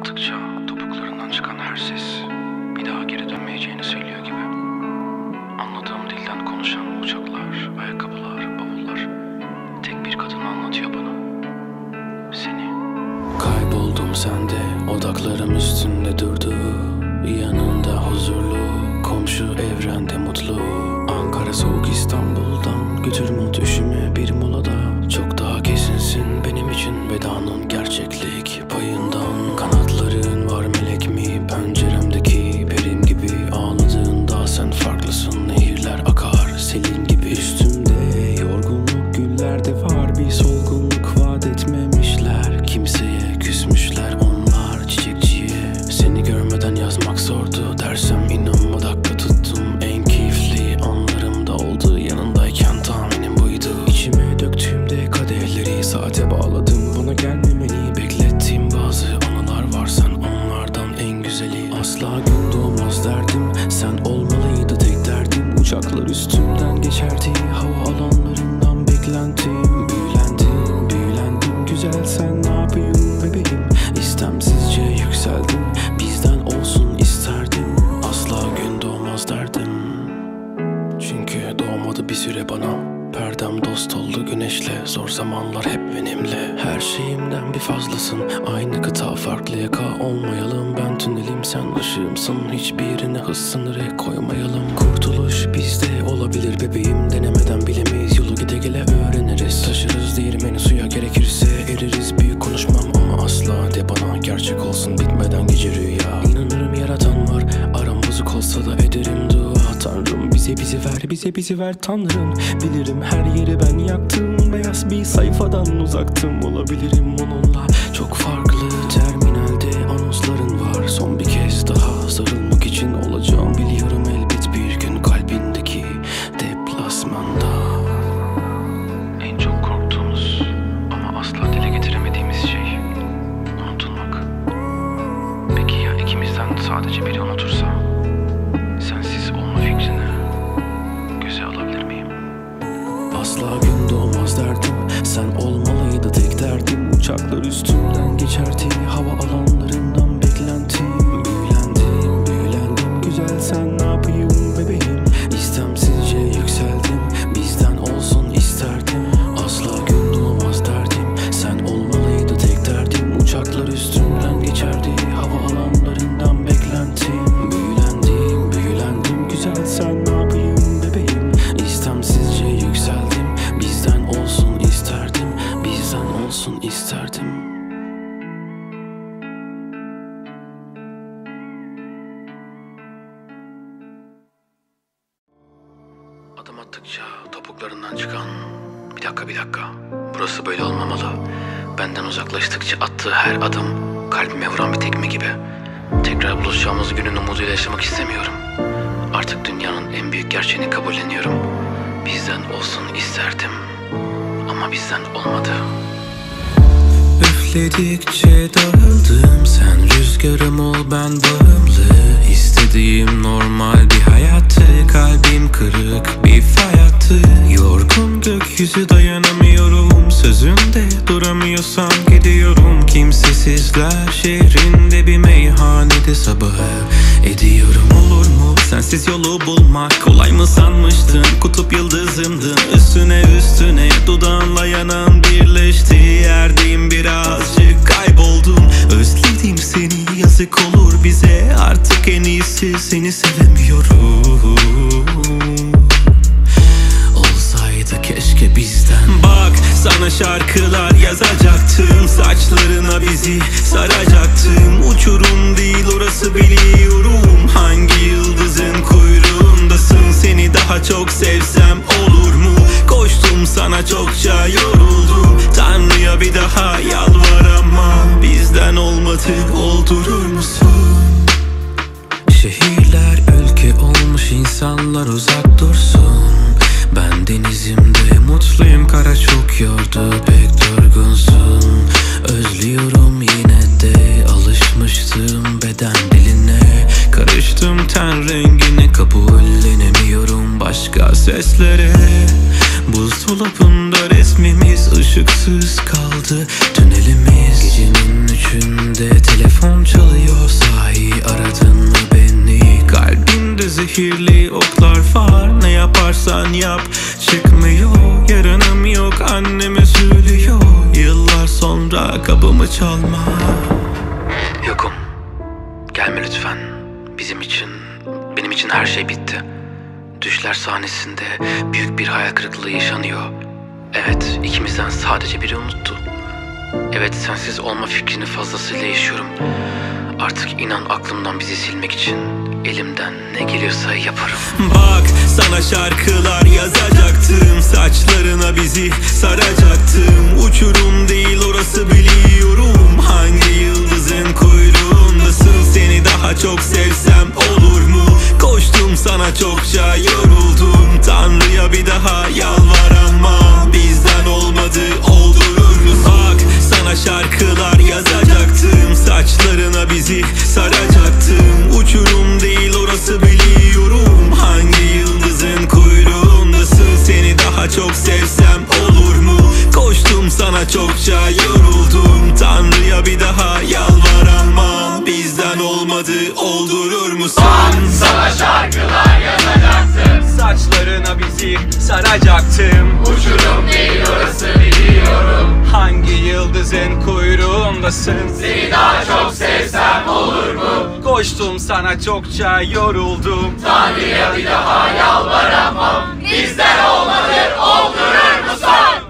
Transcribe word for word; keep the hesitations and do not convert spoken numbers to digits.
attıkça topuklarından çıkan her ses bir daha geri dönmeyeceğini söylüyor gibi. Anladığım dilden konuşan uçaklar, ayakkabılar, bavullar tek bir kadını anlatıyor bana. Seni. Kayboldum sende, odaklarım üstünde durdu. Yanında huzurlu, komşu evrende mutlu. Ankara soğuk İstanbul'dan, götür mut üşüme bir molada. Çok daha kesinsin benim için vedanın gerçeklik payından. Kanatların var melek mi penceremdeki perin gibi. Ağladığında sen farklısın, nehirler akar selin gibi. Üstümde yorgunluk, güllerde var bir solgunluk. Vaat etmemişler kimseye, küsmüşler onlar çiçekçiye. Seni görmeden yazmak zordu dersem inanma, dakika tuttum. En keyifli anlarımda oldu yanındayken, tahminim buydu. İçime döktüğümde kadehleri saate bağladım. Bana gelmemeni beklettiğim bazı anılar var, sen onlardan en güzeli. Asla gün doğmaz derdim, sen olmalıydı tek derdim. Uçaklar üstümden geçerdi, hava alanlarından beklentim. Büyülendim, büyülendim güzel, sen ne yapayım bebeğim. İstemsizce yükseldim, bizden olsun isterdim. Asla gün doğmaz derdim, çünkü doğmadı bir süre bana. Perdem dost oldu güneşle, zor zamanlar hep benimle. Her şeyimden bir fazlasın, aynı kıta farklı yaka olmayalım. Ben tünelim sen ışığımsın, hiçbirine hız sınırı koymayalım. Kurtuluş bizde olabilir bebeğim, denemeden bilemeyiz yolu, gide gele öğreniriz. Taşırız değirmeni suya, gerekirse eririz. Büyük konuşmam ama asla de bana gerçek olsun bitmeden gece rüya. İnanırım yaratan var, aram bozuk olsa da ederim dua. Tanrım bize bizi ver, bize bizi ver Tanrım. Bilirim her yeri ben yaktım, beyaz bir sayfadan uzaktım. Olabilirim onunla çok farklı. Terminalde anonsların var, son bir kez daha sarılmak için olacağım. Biliyorum elbet bir gün kalbindeki deplasmanda. En çok korktuğumuz ama asla dile getiremediğimiz şey unutulmak. Peki ya ikimizden sadece biri unutursa? Sensiz olma fikrini göze alabilir miyim? Asla gün doğmaz derdim, sen olmalıydı tek derdim. Uçaklar üstümden geçerdi, hava alanlarından beklentim. Büyülendim, büyülendim güzel, sen ne yapayım bebeğim. İstemsizce yükseldim, bizden olsun isterdim. Asla gün doğmaz derdim, sen olmalıydı tek derdim. Uçaklar üstümden geçerdi, hava alanlarından beklentim. Büyülendim, büyülendim güzel, sen ne yapayım bebeğim. İstemsizce yükseldim, bizden olsun isterdim. Bizden olsun isterdim. Adım attıkça topuklarından çıkan, bir dakika bir dakika, burası böyle olmamalı. Benden uzaklaştıkça attığı her adım kalbime vuran bir tekme gibi. Tekrar buluşacağımız günün umuduyla yaşamak istemiyorum. Artık dünyanın en büyük gerçeğini kabulleniyorum. Bizden olsun isterdim ama bizden olmadı. Üfledikçe dağıldım, sen rüzgarım ol ben bağımlı. İstediğim normal bir hayattı, kalbim kırık bir fay hattı. Yorgun gökyüzü dayanamıyorum, sözünde duramıyorsam gidiyorum. Kimsesizler şehrinde bir meyhanede sabahı ediyorum. Olur mu sensiz yolu bulmak, kolay mı sanmıştın? Kutup yıldızımdın, üstüne üstüne dudağınla yanan birleşti. Yerdeyim birazcık kayboldum, özledim seni, yazık olur bize. Artık en iyisi seni sevemiyorum. Olsaydı keşke bizden. Bak sana şarkılar yazacaktım, saçlarına bizi saracaktım. Uçurum değil orası biliyorum, hangi yıldızın kuyruğundasın. Seni daha çok sevsem olur mu? Koştum sana çokça yoruldum. Tanrı'ya bir daha yalvaramam, bizden olmadı oldurur musun? Şehirler ülke olmuş, insanlar uzak dursun. Ben denizimde mutluyum, kara çok yordu, pek durgunsun. Özlüyorum yine de, alışmıştım beden diline. Karıştım ten rengine, kabullenemiyorum başka seslere. Buzdolabında resmimiz ışıksız kaldı, tünelimiz. Gecenin üçünde telefon Telefon çalıyor, sahi aradın mı beni? Kalbinde zehirli oklar var, ne yaparsan yap çıkmıyor. Yarınım yok, annem üzülüyor. Yıllar sonra kapımı çalma. Yokum. Gelme lütfen. Bizim için, benim için her şey bitti. Düşler sahnesinde büyük bir hayal kırıklığı yaşanıyor. Evet, ikimizden sadece biri unuttu. Evet, sensiz olma fikrini fazlasıyla yaşıyorum. Artık inan, aklımdan bizi silmek için elimden ne geliyorsa yaparım. Bak, sana şarkılar yazacaktım, saçlarına bizi saracaktım. Uçurum değil orası, biliyorum. Hangi yıldızın kuyruğundasın? Seni daha çok sevsem olur mu? Koştum sana çokça, yoruldum. Tanrı'ya bir daha yalvaramam. Bizden olmadı, oldurur musun? Bak, sana şarkılar yazacaktım, saçlarına bizi saracaktım. Uçurum değil orası, biliyorum. Hangi yıldızın kuyruğundasın? Seni daha çok sevsem olur mu? Koştum sana çokça, yoruldum. Tanrı'ya bir daha yalvaramam. Bizden olmadı, oldurur musun? Bak, sana şarkılar yazacaktım, saçlarına bizi saracaktım. Uçurum değil orası, biliyorum. Hangi yıldızın kuyruğundasın? Seni daha çok sevsem olur mu? Koştum sana çokça, yoruldum. Tanrı'ya bir daha yalvaramam. Bizden olmadı, oldurur musun?